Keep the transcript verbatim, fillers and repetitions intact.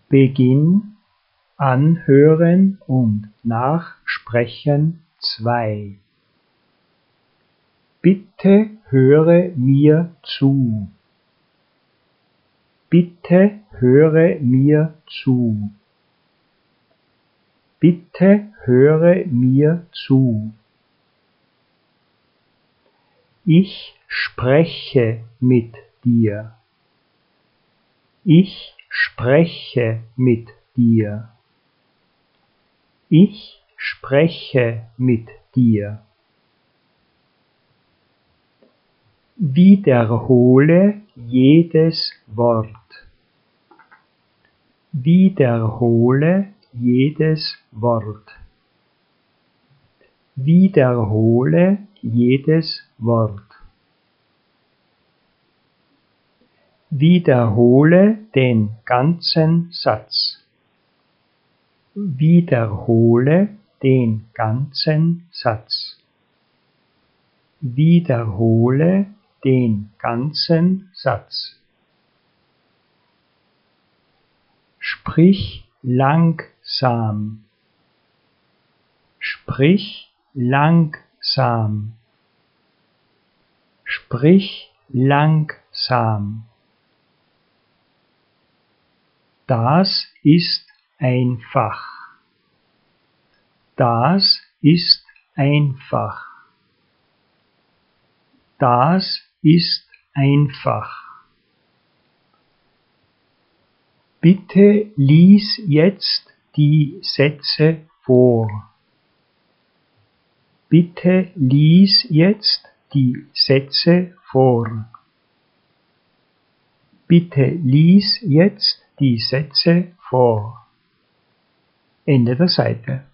Beginn, Anhören und Nachsprechen zwei. Bitte höre mir zu. Bitte höre mir zu. Bitte höre mir zu. Ich spreche mit dir. Ich spreche mit dir. Ich spreche mit dir. Wiederhole jedes Wort. Wiederhole jedes Wort. Wiederhole jedes Wort. Wiederhole den ganzen Satz. Wiederhole den ganzen Satz. Wiederhole den ganzen Satz. Sprich langsam. Sprich langsam. Sprich langsam. Das ist einfach. Das ist einfach. Das ist einfach. Bitte lies jetzt die Sätze vor. Bitte lies jetzt die Sätze vor. Bitte lies jetzt die Sätze vor. Ende der Seite.